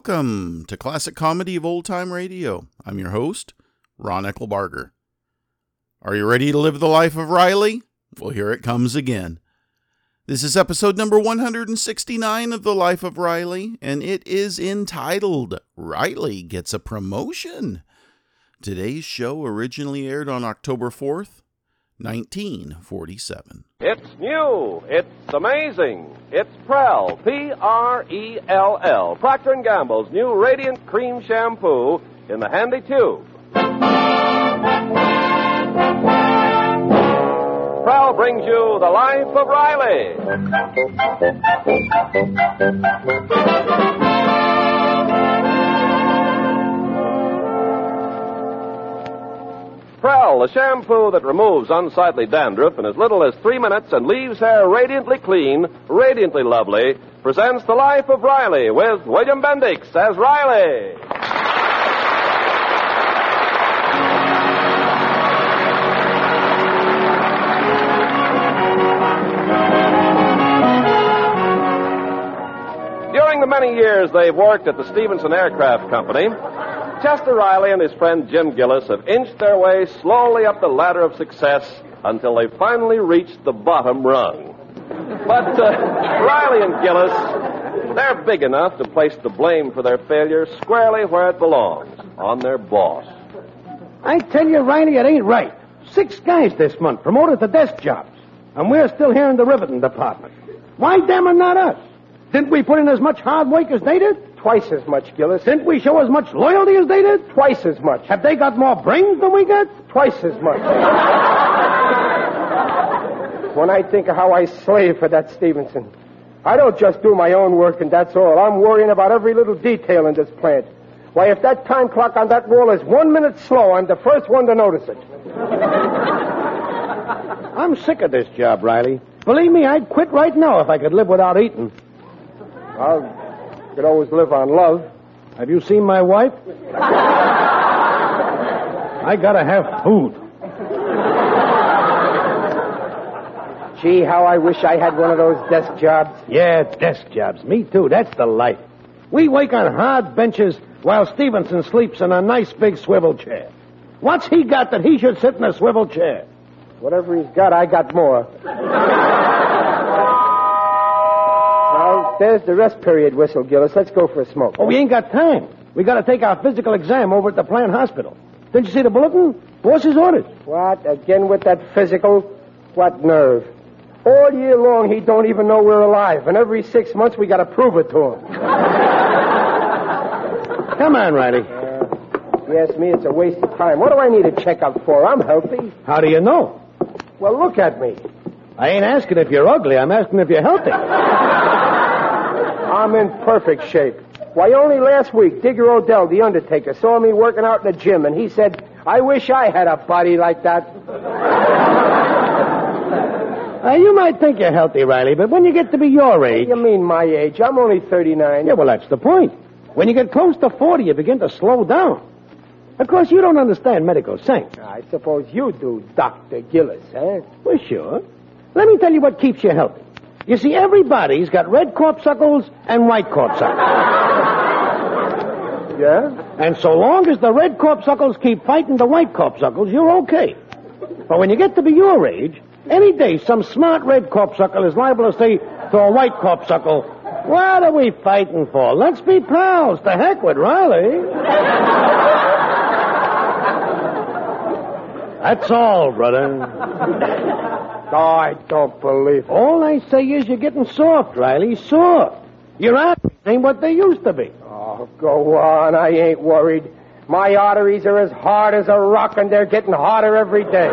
Welcome to Classic Comedy of Old Time Radio. I'm your host, Ron Eckelbarger. Are you ready to live the life of Riley? Well, here it comes again. This is episode number 169 of The Life of Riley, and it is entitled, Riley Gets a Promotion. Today's show originally aired on October 4th, 1947. It's new. It's amazing. It's Prell, P-R-E-L-L, Procter & Gamble's new Radiant Cream Shampoo in the handy tube. Prell brings you The Life of Riley. Prell, the shampoo that removes unsightly dandruff in as little as 3 minutes and leaves hair radiantly clean, radiantly lovely, presents The Life of Riley with William Bendix as Riley. During the many years they've worked at the Stevenson Aircraft Company, Chester Riley and his friend Jim Gillis have inched their way slowly up the ladder of success until they finally reached the bottom rung. But Riley and Gillis, they're big enough to place the blame for their failure squarely where it belongs, on their boss. I tell you, Riley, it ain't right. 6 guys this month promoted to desk jobs, and we're still here in the riveting department. Why them and not us? Didn't we put in as much hard work as they did? Twice as much, Gillis. Didn't we show as much loyalty as they did? Twice as much. Have they got more brains than we got? Twice as much. When I think of how I slaved for that Stevenson, I don't just do my own work and that's all. I'm worrying about every little detail in this plant. Why, if that time clock on that wall is 1 minute slow, I'm the first one to notice it. I'm sick of this job, Riley. Believe me, I'd quit right now if I could live without eating. Well, you could always live on love. Have you seen my wife? I gotta have food. Gee, how I wish I had one of those desk jobs. Yeah, desk jobs. Me too. That's the life. We work on hard benches while Stevenson sleeps in a nice big swivel chair. What's he got that he should sit in a swivel chair? Whatever he's got, I got more. Well, there's the rest period whistle, Gillis. Let's go for a smoke. Oh, we ain't got time. We gotta take our physical exam over at the plant hospital. Didn't you see the bulletin? Boss's orders. What? Again with that physical? What nerve? All year long, he don't even know we're alive. And every 6 months, we gotta prove it to him. Come on, Riley. Yes, me, it's a waste of time. What do I need a checkup for? I'm healthy. How do you know? Well, look at me. I ain't asking if you're ugly. I'm asking if you're healthy. I'm in perfect shape. Why, only last week, Digger Odell, the undertaker, saw me working out in the gym, and he said, I wish I had a body like that. You might think you're healthy, Riley, but when you get to be your age... What do you mean my age? I'm only 39. Yeah, well, that's the point. When you get close to 40, you begin to slow down. Of course, you don't understand medical science. I suppose you do, Dr. Gillis, eh? Well, sure. Let me tell you what keeps you healthy. You see, everybody's got red corpuscles and white corpuscles. Yeah? And so long as the red corpuscles keep fighting the white corpuscles, you're okay. But when you get to be your age, any day some smart red corpuscle is liable to say to a white corpuscle, what are we fighting for? Let's be pals. To heck with Riley. That's all, brother. Oh, I don't believe it. All I say is you're getting soft, Riley. Soft. Your arteries ain't what they used to be. Oh, go on. I ain't worried. My arteries are as hard as a rock, and they're getting harder every day.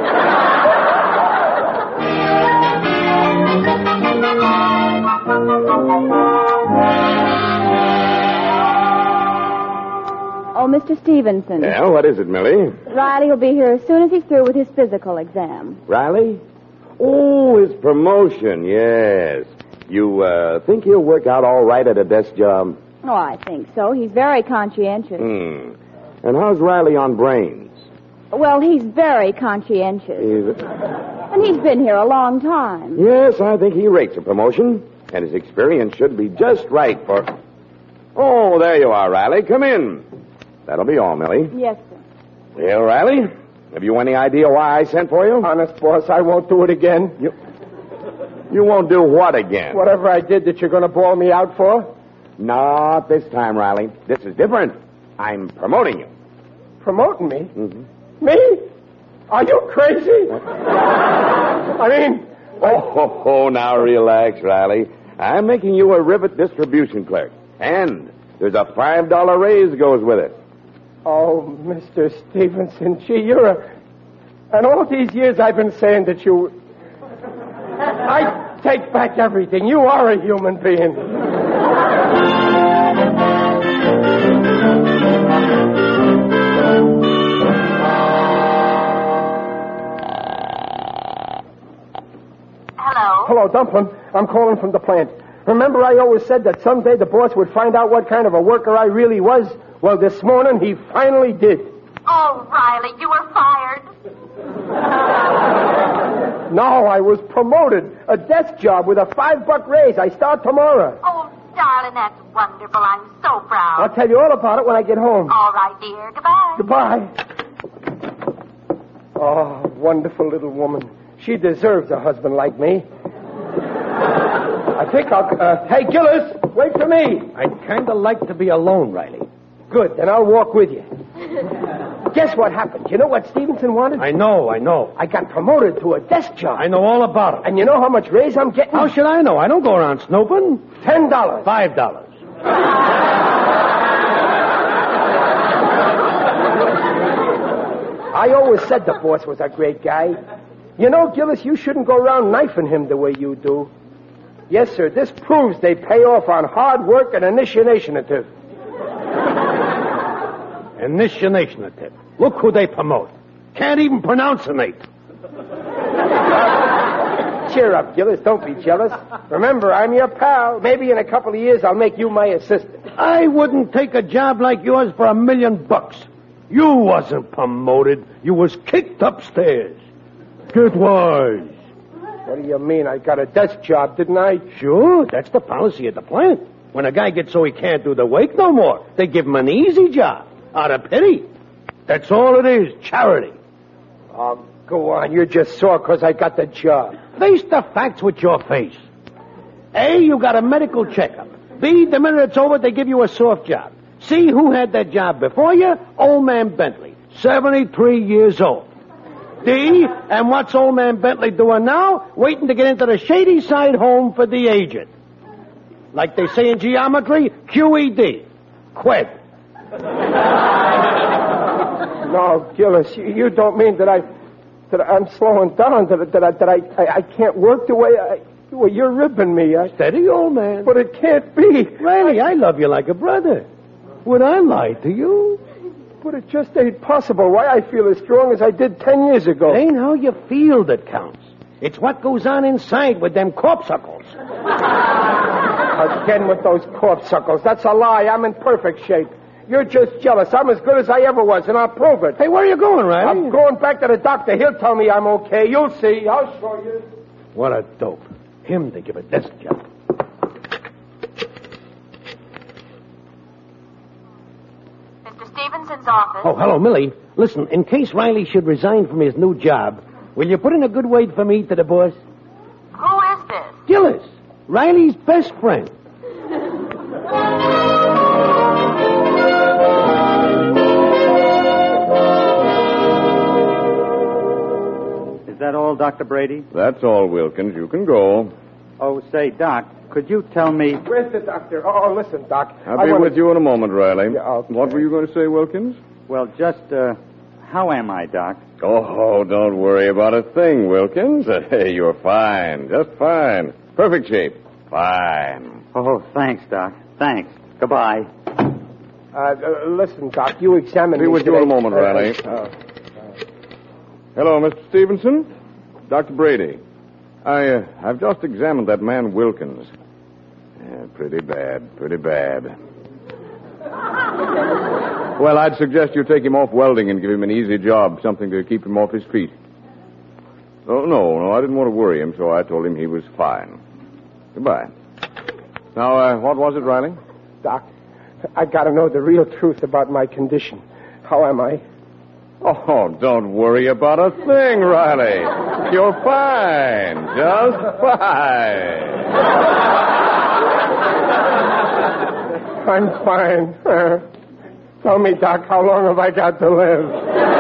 Oh, Mr. Stevenson. Yeah, what is it, Millie? Riley will be here as soon as he's through with his physical exam. Riley? Oh, his promotion, yes. You think he'll work out all right at a desk job? Oh, I think so. He's very conscientious. And how's Riley on brains? Well, he's very conscientious. And he's been here a long time. Yes, I think he rates a promotion. And his experience should be just right for... Oh, there you are, Riley. Come in. That'll be all, Millie. Yes, sir. Well, Riley, have you any idea why I sent for you? Honest, boss, I won't do it again. You won't do what again? Whatever I did that you're going to bawl me out for? Not this time, Riley. This is different. I'm promoting you. Promoting me? Mm-hmm. Me? Are you crazy? I mean... Oh, now relax, Riley. I'm making you a rivet distribution clerk. And there's a $5 raise goes with it. Oh, Mr. Stevenson, gee, you're a... And all these years I've been saying that you... I take back everything. You are a human being. Hello, Dumplin'. I'm calling from the plant. Remember I always said that someday the boss would find out what kind of a worker I really was? Well, this morning he finally did. Oh, Riley, you were fired. No, I was promoted. A desk job with a $5 raise. I start tomorrow. Oh, darling, that's wonderful. I'm so proud. I'll tell you all about it when I get home. All right, dear. Goodbye. Goodbye. Oh, wonderful little woman. She deserves a husband like me. I think I'll... hey, Gillis, wait for me. I'd kind of like to be alone, Riley. Good, then I'll walk with you. Guess what happened? You know what Stevenson wanted? I know. I got promoted to a desk job. I know all about it. And you know how much raise I'm getting? How should I know? I don't go around snooping. $10. $5. I always said the boss was a great guy. You know, Gillis, you shouldn't go around knifing him the way you do. Yes, sir, this proves they pay off on hard work and initiative. Initiative. Look who they promote. Can't even pronounce the name. Cheer up, Gillis. Don't be jealous. Remember, I'm your pal. Maybe in a couple of years I'll make you my assistant. I wouldn't take a job like yours for $1 million. You wasn't promoted. You was kicked upstairs. Get wise. What do you mean? I got a desk job, didn't I? Sure, that's the policy of the plant. When a guy gets so he can't do the work no more, they give him an easy job. Out of pity. That's all it is, charity. Oh, go on. You're just sore because I got the job. Face the facts with your face. A, you got a medical checkup. B, the minute it's over, they give you a soft job. C, who had that job before you? Old man Bentley, 73 years old. D, and what's old man Bentley doing now? Waiting to get into the shady side home for the aged. Like they say in geometry, QED. Quid. No, Gillis, you don't mean that I'm slowing down, that I can't work the way well, you're ribbing me. Steady, old man. But it can't be. Riley, I love you like a brother. Would I lie to you? But it just ain't possible. Why I feel as strong as I did 10 years ago. It ain't how you feel that counts. It's what goes on inside with them corpuscles. Again with those corpuscles. That's a lie. I'm in perfect shape. You're just jealous. I'm as good as I ever was, and I'll prove it. Hey, where are you going, Riley? I'm going back to the doctor. He'll tell me I'm okay. You'll see. I'll show you. What a dope. Him to give a desk job. Mr. Stevenson's office. Oh, hello, Millie. Listen, in case Riley should resign from his new job, will you put in a good word for me to the boss? Who is this? Gillis, Riley's best friend. Is that all, Dr. Brady? That's all, Wilkins. You can go. Oh, say, Doc, could you tell me... Where's the doctor? Oh, listen, Doc. I'll be with you in a moment, Riley. Yeah, okay. What were you going to say, Wilkins? Well, just, how am I, Doc? Oh, don't worry about a thing, Wilkins. Hey, you're fine. Just fine. Perfect shape. Fine. Oh, thanks, Doc. Thanks. Goodbye. Listen, Doc, you examined me Be with you in a moment, Riley. Hello, Mr. Stevenson. Dr. Brady. I've just examined that man Wilkins. Yeah, pretty bad. Well, I'd suggest you take him off welding and give him an easy job, something to keep him off his feet. Oh, no, I didn't want to worry him, so I told him he was fine. Goodbye. Now, what was it, Riley? Doc, I gotta know the real truth about my condition. How am I? Oh, don't worry about a thing, Riley. You're fine. Just fine. I'm fine. Tell me, Doc, how long have I got to live?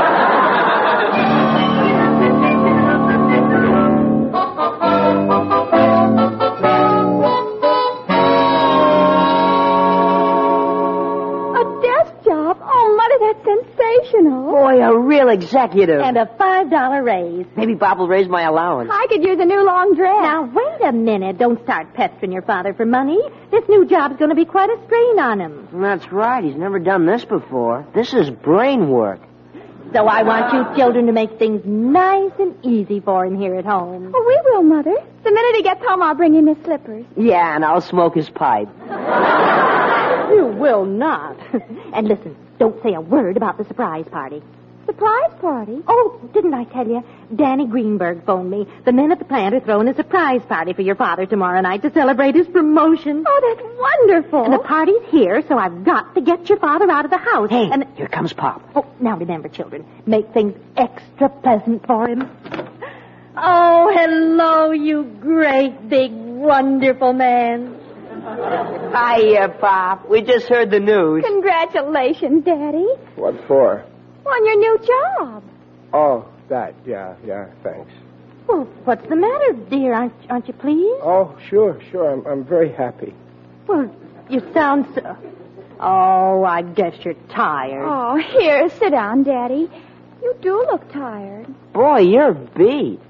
Boy, a real executive. And a $5 raise. Maybe Bob will raise my allowance. I could use a new long dress. Now, wait a minute. Don't start pestering your father for money. This new job's going to be quite a strain on him. That's right. He's never done this before. This is brain work. So I want you children to make things nice and easy for him here at home. Oh, we will, Mother. The minute he gets home, I'll bring him his slippers. Yeah, and I'll smoke his pipe. You will not. And listen, don't say a word about the surprise party. Surprise party? Oh, didn't I tell you? Danny Greenberg phoned me. The men at the plant are throwing a surprise party for your father tomorrow night to celebrate his promotion. Oh, that's wonderful. And the party's here, so I've got to get your father out of the house. Hey, and here comes Pop. Oh, now remember, children, make things extra pleasant for him. Oh, hello, you great, big, wonderful man. Hiya, Pop. We just heard the news. Congratulations, Daddy. What for? On your new job. Oh, that. Yeah, thanks. Well, what's the matter, dear? Aren't you pleased? Oh, sure. I'm very happy. Well, you sound so... Oh, I guess you're tired. Oh, here, sit down, Daddy. You do look tired. Boy, you're beat.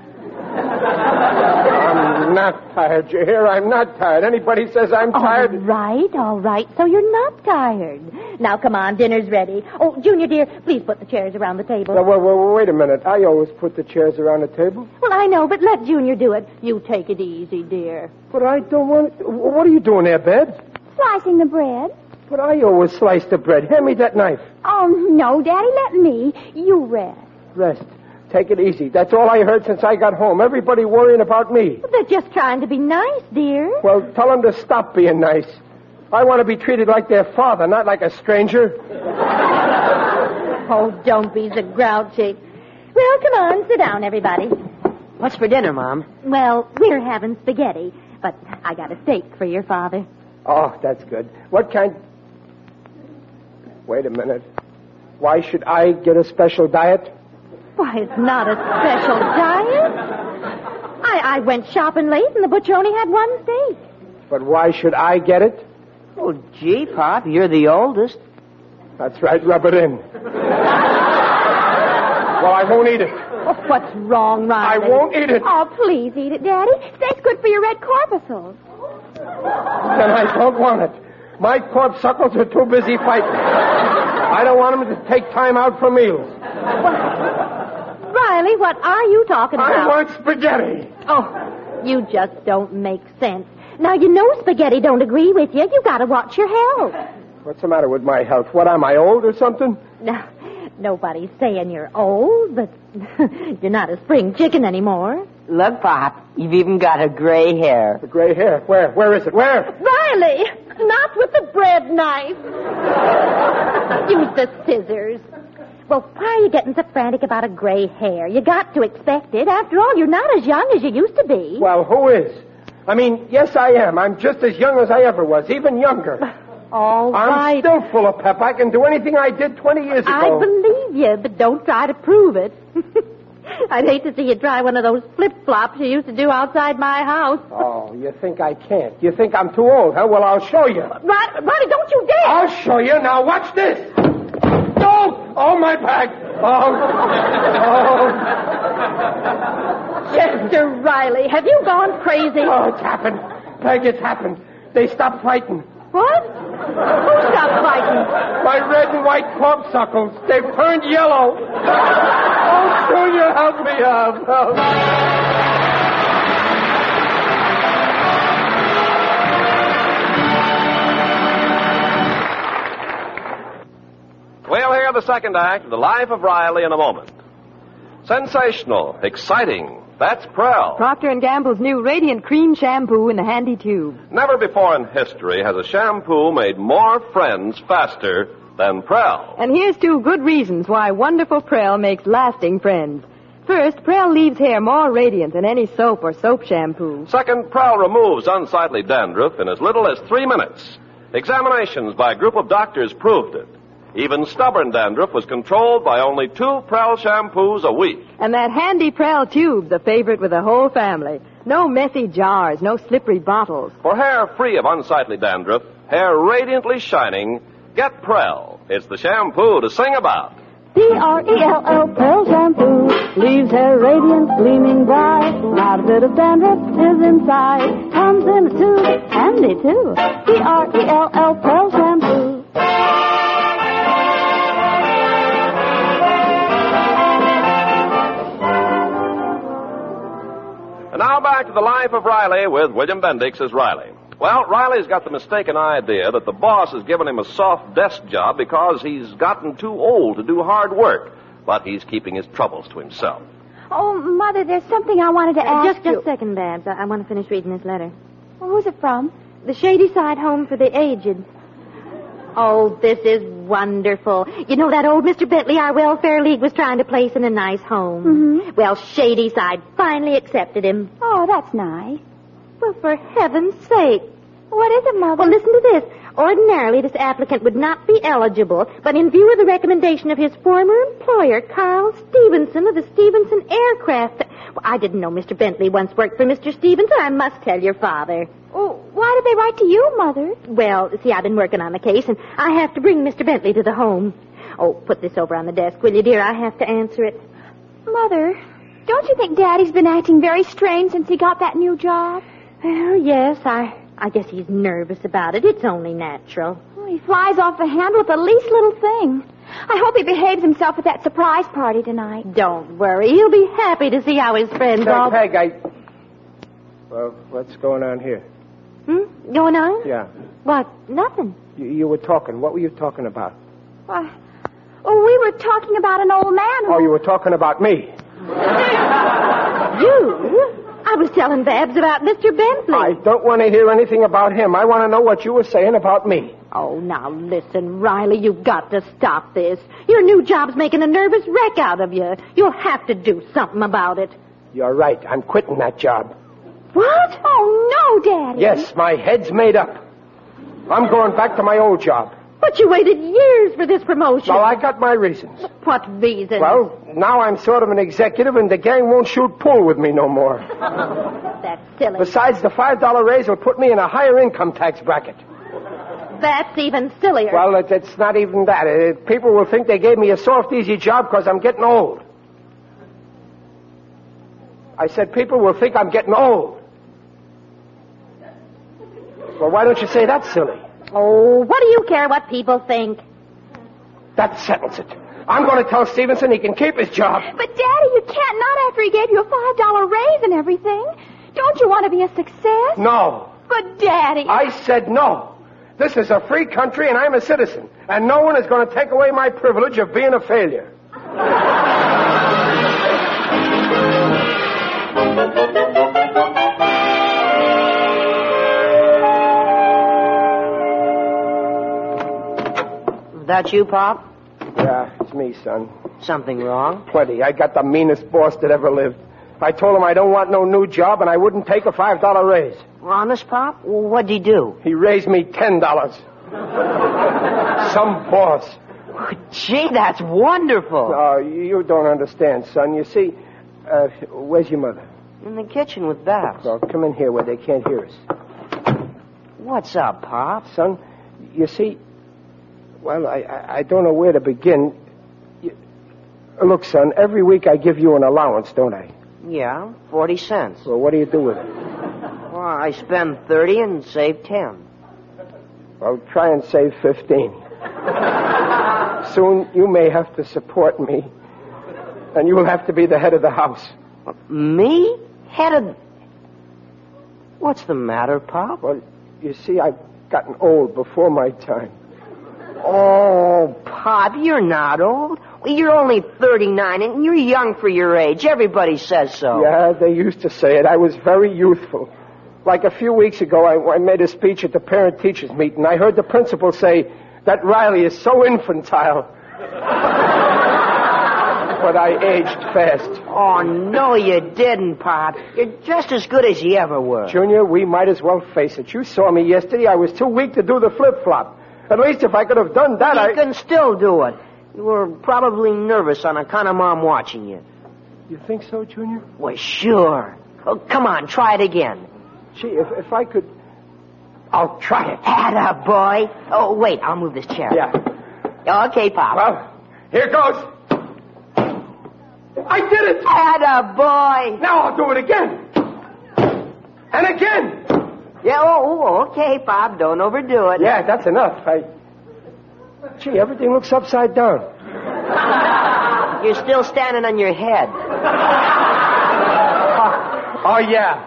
I'm not tired, you hear? I'm not tired. Anybody says I'm tired... All right. So you're not tired. Now, come on, dinner's ready. Oh, Junior, dear, please put the chairs around the table. Well, wait a minute. I always put the chairs around the table. Well, I know, but let Junior do it. You take it easy, dear. But I don't want... What are you doing there, Babs? Slicing the bread. But I always slice the bread. Hand me that knife. Oh, no, Daddy, let me. You rest. Rest. Take it easy. That's all I heard since I got home. Everybody worrying about me. Well, they're just trying to be nice, dear. Well, tell them to stop being nice. I want to be treated like their father, not like a stranger. Oh, don't be so grouchy. Well, come on, sit down, everybody. What's for dinner, Mom? Well, we're having spaghetti, but I got a steak for your father. Oh, that's good. What kind... Wait a minute. Why should I get a special diet? Why, it's not a special diet. I went shopping late, and the butcher only had one steak. But why should I get it? Oh, gee, Pop, you're the oldest. That's right. Rub it in. Well, I won't eat it. Oh, what's wrong, Riley? I won't eat it. Oh, please eat it, Daddy. Steak's good for your red corpuscles. Then I don't want it. My corpuscles are too busy fighting. I don't want them to take time out for meals. Riley, what are you talking about? I want spaghetti. Oh, you just don't make sense. Now, you know spaghetti don't agree with you. You gotta watch your health. What's the matter with my health? What, am I old or something? Now, nobody's saying you're old, but you're not a spring chicken anymore. Look, Pop, you've even got a gray hair. The gray hair? Where? Where is it? Where? Riley, not with the bread knife. Use the scissors. Well, why are you getting so frantic about a gray hair? You got to expect it. After all, you're not as young as you used to be. Well, who is? I mean, yes, I am. I'm just as young as I ever was, even younger. All I'm right. still full of pep. I can do anything I did 20 years ago. I believe you, but don't try to prove it. I'd hate to see you try one of those flip-flops you used to do outside my house. Oh, you think I can't? You think I'm too old, huh? Well, I'll show you. Riley, don't you dare! I'll show you. Now, watch this. No! Oh, my back. Oh. Chester Riley, have you gone crazy? Oh, it's happened. Peg, it's happened. They stopped fighting. What? Who stopped fighting? My red and white corpuscles. They've turned yellow. Oh, Junior, help me out. Help. We'll hear the second act of The Life of Riley in a moment. Sensational, exciting, That's Prel. Procter & Gamble's new Radiant Cream Shampoo in the handy tube. Never before in history has a shampoo made more friends faster than Prel. And here's 2 good reasons why wonderful Prel makes lasting friends. First, Prel leaves hair more radiant than any soap or soap shampoo. Second, Prel removes unsightly dandruff in as little as 3 minutes. Examinations by a group of doctors proved it. Even stubborn dandruff was controlled by only 2 Prel shampoos a week. And that handy Prel tube's a favorite with the whole family. No messy jars, no slippery bottles. For hair free of unsightly dandruff, hair radiantly shining, get Prel. It's the shampoo to sing about. P-R-E-L-L, Prel Shampoo. Leaves hair radiant, gleaming bright. Not a bit of dandruff is inside. Comes in a tube, handy too. P-R-E-L-L, Prel Shampoo. And now back to the life of Riley with William Bendix as Riley. Well, Riley's got the mistaken idea that the boss has given him a soft desk job because he's gotten too old to do hard work. But he's keeping his troubles to himself. Oh, Mother, there's something I wanted to ask you. Just a second, Babs. I want to finish reading this letter. Well, who's it from? The Shady Side Home for the Aged. Oh, this is wonderful. You know that old Mr. Bentley our welfare league was trying to place in a nice home? Mm-hmm. Well, Shady Side finally accepted him. Oh, that's nice. Well, for heaven's sake. What is it, Mother? Well, listen to this. Ordinarily, this applicant would not be eligible, but in view of the recommendation of his former employer, Carl Stevenson of the Stevenson Aircraft... Well, I didn't know Mr. Bentley once worked for Mr. Stevenson. I must tell your father. Oh, why did they write to you, Mother? Well, see, I've been working on the case, and I have to bring Mr. Bentley to the home. Oh, put this over on the desk, will you, dear? I have to answer it. Mother, don't you think Daddy's been acting very strange since he got that new job? Well, yes, I guess he's nervous about it. It's only natural. Oh, he flies off the handle with the least little thing. I hope he behaves himself at that surprise party tonight. Don't worry. He'll be happy to see how his friends all... Peg, Well, what's going on here? Going on? Yeah. What? Nothing. You were talking. What were you talking about? We were talking about an old man who... Oh, you were talking about me. You? I was telling Babs about Mr. Bentley. I don't want to hear anything about him. I want to know what you were saying about me. Oh, now listen, Riley, you've got to stop this. Your new job's making a nervous wreck out of you. You'll have to do something about it. You're right. I'm quitting that job. What? Oh, no, Daddy. Yes, my head's made up. I'm going back to my old job. But you waited years for this promotion. Well, I got my reasons. What reasons? Well, now I'm sort of an executive, and the gang won't shoot pool with me no more. That's silly. Besides, the $5 raise will put me in a higher income tax bracket. That's even sillier. Well, it's not even that. People will think they gave me a soft, easy job because I'm getting old. I said people will think I'm getting old. Well, why don't you say that's silly? Oh, what do you care what people think? That settles it. I'm going to tell Stevenson he can keep his job. But, Daddy, you can't not after he gave you a $5 raise and everything. Don't you want to be a success? No. But, Daddy... I said no. This is a free country, and I'm a citizen. And no one is going to take away my privilege of being a failure. That you, Pop? Yeah, it's me, son. Something wrong? Plenty. I got the meanest boss that ever lived. I told him I don't want no new job, and I wouldn't take a $5 raise. Honest, Pop? What'd he do? He raised me $10. Some boss. Gee, that's wonderful. Oh, you don't understand, son. You see, where's your mother? In the kitchen with Babs. Well, come in here where they can't hear us. What's up, Pop? Son, you see... Well, I don't know where to begin. Look, son, every week I give you an allowance, don't I? Yeah, 40 cents. Well, what do you do with it? Well, I spend 30 and save 10. Well, try and save 15. Soon you may have to support me, and you will have to be the head of the house. Me? Head of... What's the matter, Pop? Well, you see, I've gotten old before my time. Oh, Pop, you're not old. You're only 39, and you're young for your age. Everybody says so. Yeah, they used to say it. I was very youthful. Like a few weeks ago, I made a speech at the parent-teachers meeting. I heard the principal say that Riley is so infantile. But I aged fast. Oh, no, you didn't, Pop. You're just as good as you ever were. Junior, we might as well face it. You saw me yesterday. I was too weak to do the flip-flop. At least if I could have done that, You can still do it. You were probably nervous on account of Mom watching you. You think so, Junior? Well, sure. Oh, come on, try it again. Gee, if I could... I'll try it. Atta boy. Oh, wait, I'll move this chair. Yeah. Okay, Pop. Well, here goes. I did it! Atta boy. Now I'll do it again. And again. Yeah, okay, Pop. Don't overdo it. Yeah, that's enough. Gee, everything looks upside down. You're still standing on your head. Oh, yeah.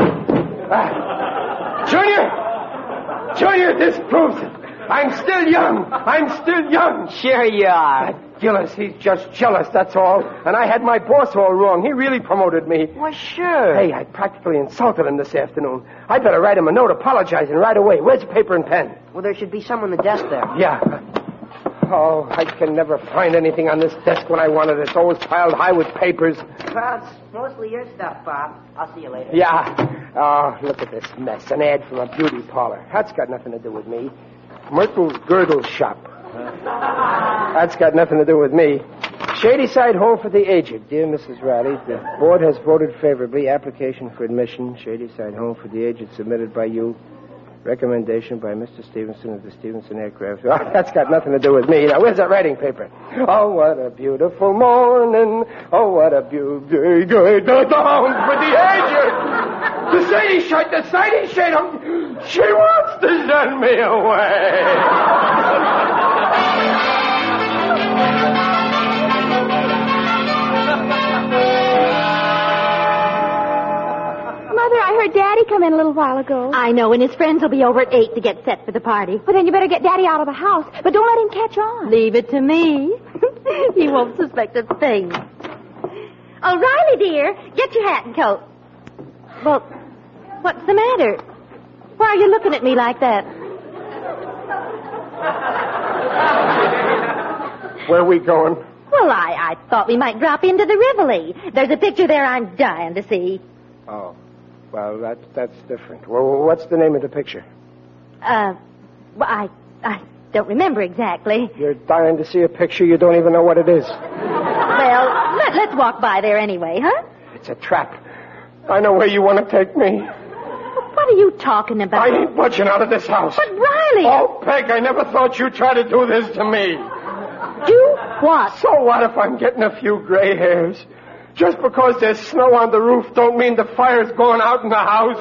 Junior, this proves it. I'm still young. Sure you are. Gillis, he's just jealous, that's all. And I had my boss all wrong. He really promoted me. Well, sure. Hey, I practically insulted him this afternoon. I'd better write him a note apologizing right away. Where's the paper and pen? Well, there should be some on the desk there. Yeah. Oh, I can never find anything on this desk when I want it. It's always piled high with papers. Well, it's mostly your stuff, Bob. I'll see you later. Yeah. Oh, look at this mess. An ad from a beauty parlor. That's got nothing to do with me. Myrtle's Girdle Shop. That's got nothing to do with me. Shadyside Home for the Aged. Dear Mrs. Riley, the board has voted favorably. Application for admission, Shadyside Home for the Aged, submitted by you. Recommendation by Mr. Stevenson of the Stevenson Aircraft. Oh, that's got nothing to do with me. Now, where's that writing paper? Oh, what a beautiful morning. Oh, what a beautiful home for the aged. The sighting shade. She wants to send me away. Mother, I heard Daddy come in a little while ago. I know, and his friends will be over at 8 to get set for the party. Well, then you better get Daddy out of the house. But don't let him catch on. Leave it to me. He won't suspect a thing. Oh, Riley, dear, get your hat and coat. Well, what's the matter? Why are you looking at me like that? Where are we going? Well, I thought we might drop into the Rivoli. There's a picture there I'm dying to see. Oh. Well, that's different. Well, what's the name of the picture? Well, I don't remember exactly. You're dying to see a picture you don't even know what it is. Well, let's walk by there anyway, huh? It's a trap. I know where you want to take me. What are you talking about? I ain't budging out of this house. But, Riley... Oh, Peg, I never thought you'd try to do this to me. Do what? So what if I'm getting a few gray hairs? Just because there's snow on the roof don't mean the fire's going out in the house.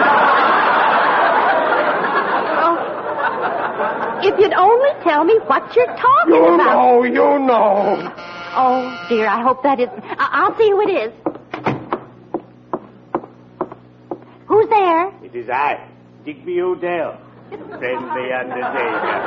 Oh, if you'd only tell me what you're talking about. You know. Oh, dear, I hope that isn't... I'll see who it is. Who's there? It is I, Digby O'Dell, friendly undertaker.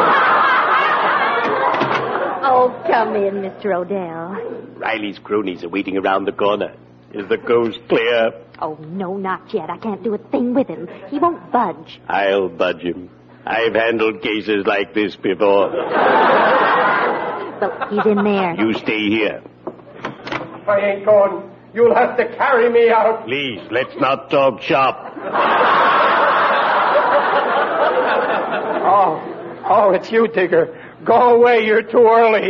Oh, come in, Mr. O'Dell. Riley's cronies are waiting around the corner. Is the coast clear? Oh, no, not yet. I can't do a thing with him. He won't budge. I'll budge him. I've handled cases like this before. Well, he's in there. You stay here. I ain't going. You'll have to carry me out. Please, let's not talk shop. Oh, it's you, Digger. Go away, you're too early.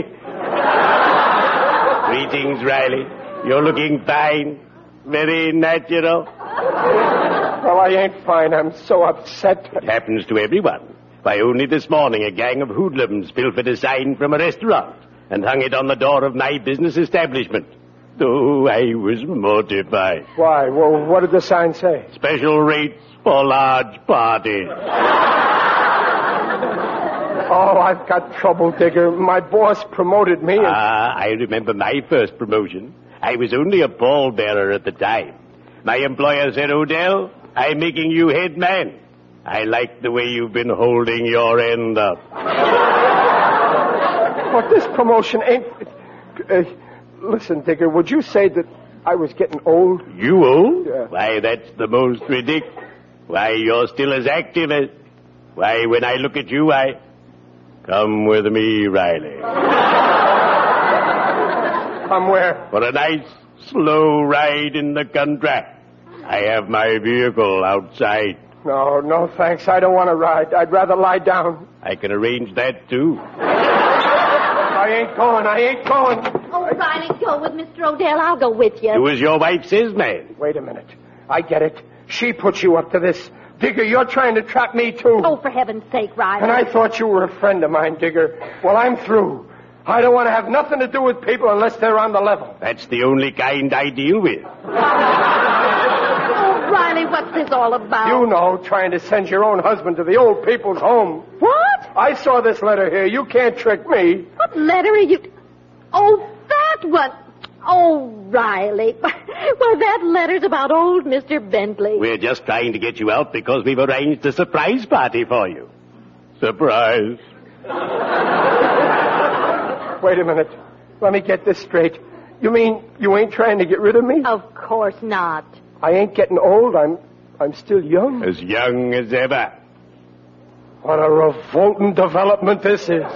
Greetings, Riley. You're looking fine. Very natural. Well, I ain't fine. I'm so upset. It happens to everyone. Why, only this morning a gang of hoodlums pilfered a sign from a restaurant and hung it on the door of my business establishment. Oh, I was mortified. Why? Well, what did the sign say? Special rates for large parties. Oh, I've got trouble, Digger. My boss promoted me. I remember my first promotion. I was only a pallbearer at the time. My employer said, O'Dell, I'm making you head man. I like the way you've been holding your end up. But this promotion ain't... Listen, Digger, would you say that I was getting old? You old? Yeah. Why, that's the most ridiculous. Why, you're still as active as... Why, when I look at you, I... Come with me, Riley. Come where? For a nice, slow ride in the country. I have my vehicle outside. No, thanks. I don't want to ride. I'd rather lie down. I can arrange that, too. I ain't going. Oh, Riley, go with Mr. Odell. I'll go with you. Do as your wife says, man. Wait a minute. I get it. She put you up to this. Digger, you're trying to trap me, too. Oh, for heaven's sake, Riley. And I thought you were a friend of mine, Digger. Well, I'm through. I don't want to have nothing to do with people unless they're on the level. That's the only kind I deal with. Oh, Riley, what's this all about? You know, trying to send your own husband to the old people's home. What? I saw this letter here. You can't trick me. What letter are you... Oh, that one. Oh, Riley. Well, that letter's about old Mr. Bentley. We're just trying to get you out because we've arranged a surprise party for you. Surprise. Wait a minute. Let me get this straight. You mean you ain't trying to get rid of me? Of course not. I ain't getting old. I'm still young. As young as ever. What a revolting development this is.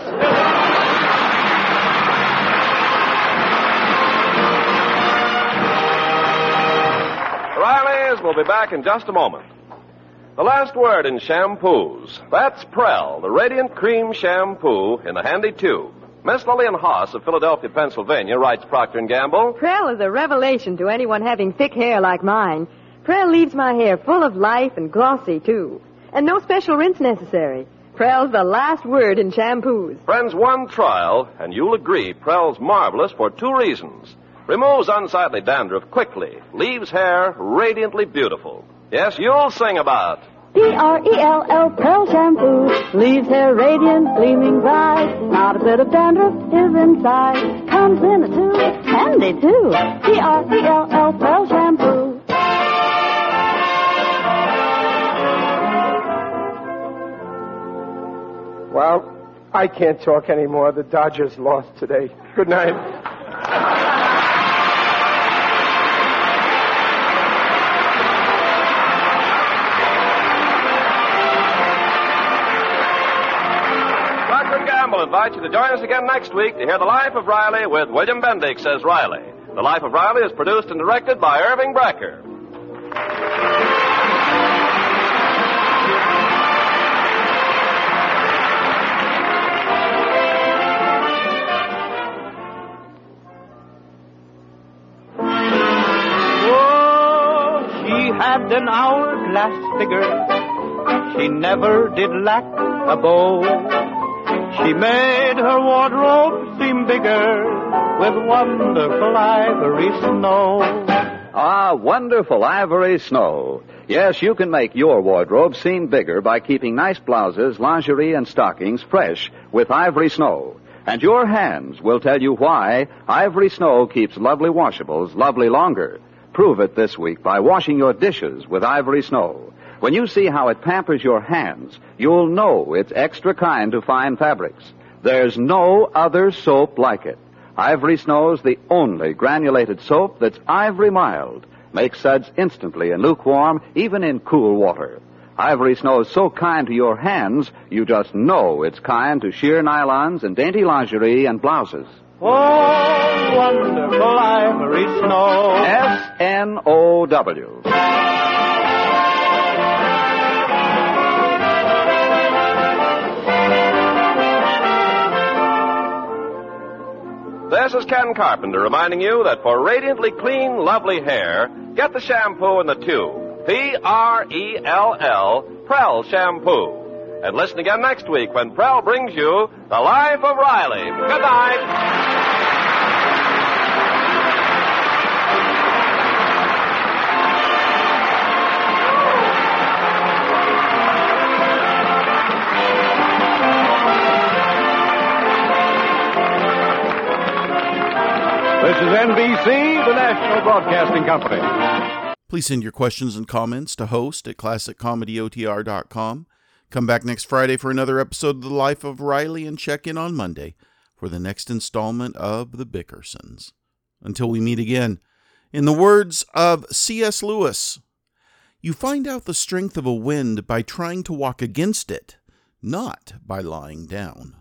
Riley's will be back in just a moment. The last word in shampoos. That's Prell, the Radiant Cream Shampoo in a handy tube. Miss Lillian Haas of Philadelphia, Pennsylvania, writes Procter & Gamble. Prell is a revelation to anyone having thick hair like mine. Prell leaves my hair full of life and glossy, too. And no special rinse necessary. Prell's the last word in shampoos. Friends, one trial, and you'll agree Prell's marvelous for two reasons. Removes unsightly dandruff quickly, leaves hair radiantly beautiful. Yes, you'll sing about P-R-E-L-L, Prell shampoo, leaves hair radiant, gleaming bright. Not a bit of dandruff is inside. Comes in a tube, handy too. P-R-E-L-L, Prell shampoo. Well, I can't talk anymore. The Dodgers lost today. Good night. Procter & Gamble invites you to join us again next week to hear The Life of Riley with William Bendix as Riley. The Life of Riley is produced and directed by Irving Brecker. Had an hourglass figure. She never did lack a beau. She made her wardrobe seem bigger with wonderful ivory snow. Ah, wonderful ivory snow. Yes, you can make your wardrobe seem bigger by keeping nice blouses, lingerie, and stockings fresh with ivory snow. And your hands will tell you why ivory snow keeps lovely washables lovely longer. Prove it this week by washing your dishes with ivory snow. When you see how it pampers your hands, you'll know it's extra kind to fine fabrics. There's no other soap like it. Ivory Snow's the only granulated soap that's ivory mild. Makes suds instantly and lukewarm, even in cool water. Ivory Snow's so kind to your hands, you just know it's kind to sheer nylons and dainty lingerie and blouses. Oh, wonderful ivory snow. S-N-O-W. This is Ken Carpenter reminding you that for radiantly clean, lovely hair, get the shampoo in the tube. P-R-E-L-L, Prell Shampoo. And listen again next week when Prell brings you The Life of Riley. Good night. This is NBC, the National Broadcasting Company. Please send your questions and comments to host@classiccomedyotr.com. Come back next Friday for another episode of The Life of Riley and check in on Monday for the next installment of The Bickersons. Until we meet again, in the words of C.S. Lewis, you find out the strength of a wind by trying to walk against it, not by lying down.